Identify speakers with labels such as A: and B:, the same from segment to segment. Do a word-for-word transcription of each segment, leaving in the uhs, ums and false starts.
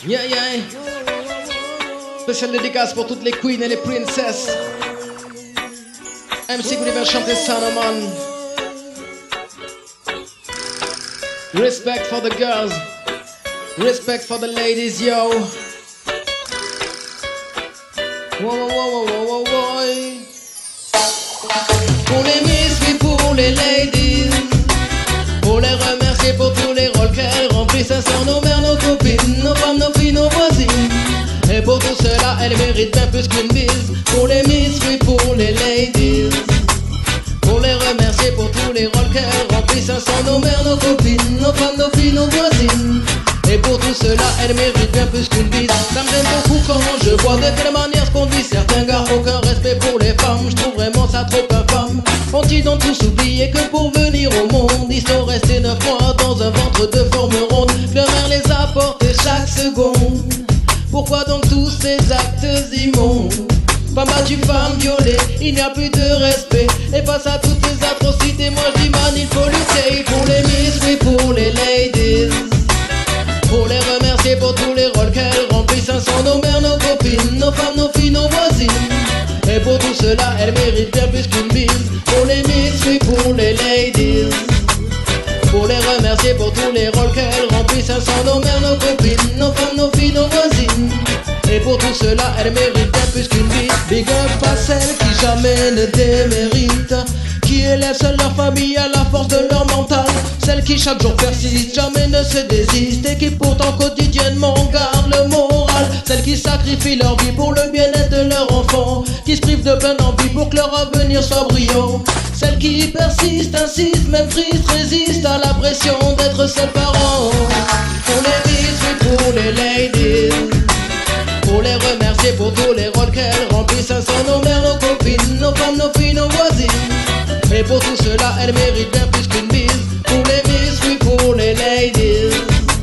A: Yeah, yeah. Spécial dédicace pour toutes les queens et les princesses. M C Gulliver chanter Sanoman. Respect for the girls. Respect for the ladies, yo. Wow, wow, wow, wow, wow, wow. Pour les miss, oui, pour les ladies. Pour les remercier pour tous les rôles qu'elles remplissent. Ça sont nos mères, nos copines, nos femmes, nos filles, nos voisines. Et pour tout cela, elles méritent bien plus qu'une bise. Pour les miss, oui, pour les ladies. Pour les remercier pour tous les rôles qu'elles remplissent. Ça sont nos mères, nos copines, nos femmes, nos filles, nos voisines. Et pour tout cela, elles méritent bien plus qu'une bise. Ça me gêne beaucoup quand je vois de quelle manière se conduisent certains gars. Aucun respect pour les femmes, je trouve vraiment ça trop infâme. Ont-ils donc tous oublié que pour venir au monde, ils sont restés neuf mois dans un ventre de forme ronde. Leur mère les a portés chaque seconde. Pourquoi donc tous ces actes immondes? Femme battue, femme violée, il n'y a plus de respect. Et face à toutes ces atrocités, moi je dis man, il faut lutter. Pour les miss, oui, pour les ladies. Pour les remercier pour tous les rôles qu'elles remplissent. Ce sont nos mères, nos copines, nos femmes, nos filles, nos voisines. Et pour tout cela, elles méritent bien plus qu'une bise. Pour les miss, oui, pour les ladies. Pour les remercier pour tous les rôles qu'elles remplissent. Ce sont nos mères, nos copines, nos femmes, nos filles, nos voisines. Et pour tout cela, elles méritent bien plus qu'une bise. Big up à celles qui jamais ne déméritent, qui élèvent seules leur famille à la force de leur mental. Celles qui chaque jour persistent, jamais ne se désistent, et qui pourtant quotidiennement gardent le moral. Celles qui sacrifient leur vie pour le bien-être de leur enfant, qui se privent de plein d'envie pour que leur avenir soit brillant. Celles qui persistent, insistent, même tristes, résistent à la pression d'être seuls parents. Pour les miss, oui, pour les ladies. Pour les remercier pour tous les rôles qu'elles remplissent. Ce sont nos mères, nos copines, nos femmes, nos filles, nos voisines. Et pour tout cela, elles méritent bien plus qu'une bise. Pour les miss, oui, pour les ladies.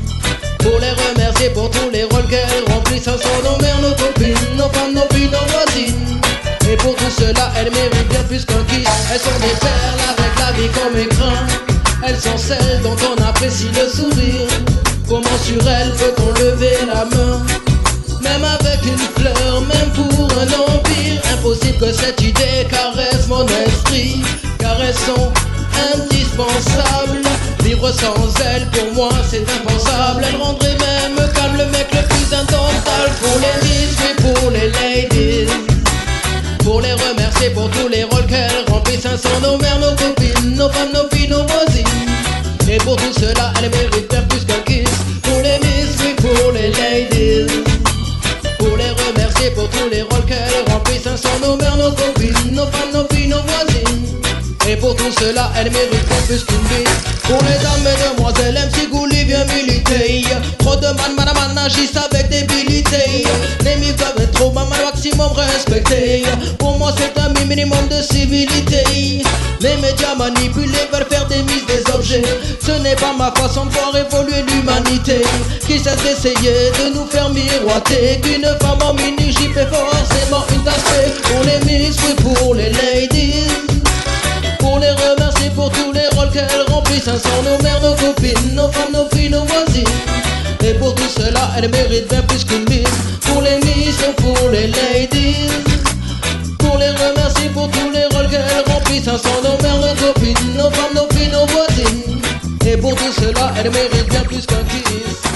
A: Pour les remercier pour tous les rôles qu'elles remplissent. Ce sont nos mères, nos copines, nos femmes, nos filles, nos voisines. Et pour tout cela, elles méritent bien plus qu'un kiss. Elles sont des perles avec la vie comme écrin. Elles sont celles dont on apprécie le sourire. Comment sur elles peut-on lever la main? Même avec une fleur, même pour un empire. Impossible que cette idée caresse mon esprit, car elles sont indispensables. Vivre sans elles, pour moi, c'est impensable. Elles rendraient même calme le mec le plus indomptable. Pour les miss, oui, pour les ladies. Pour les remercier pour tous les rôles qu'elles remplissent. Ce sont nos mères, nos copines, nos femmes, nos filles, nos voisines. Et pour tout cela, elles méritent bien plus qu'un kiss. Pour les miss, oui, pour les ladies. Pour les remercier pour tous les rôles qu'elles remplissent. Ce sont nos mères, nos copines, nos femmes, nos filles, nos voisines. Et pour tout cela, elles méritent bien plus qu'une bise. Pour les dames et demoiselles, M C Gouli vient militer. Trop de man, madame, agissent avec débilité. Les mises doivent être au maximum respectées. Pour moi, c'est un minimum de civilité. Les médias manipulés veulent faire des mises des objets. Ce n'est pas ma façon de voir évoluer l'humanité, qui cesse d'essayer de nous faire miroiter qu'une femme en mini-jupe est forcément une tasse. Pour les miss, oui, pour les ladies. Pour les remercier pour tous les rôles qu'elles remplissent. Ce sont nos mères, nos copines, nos femmes, nos filles, nos voisines. Et pour tout cela, elles méritent bien plus qu'une bise. Pour les miss, pour les ladies. Pour les remercier pour tous les rôles qu'elles remplissent. Ce sont nos mères, nos copines, nos femmes, nos filles, nos voisines. Et pour tout cela, elles méritent bien plus qu'un kiss.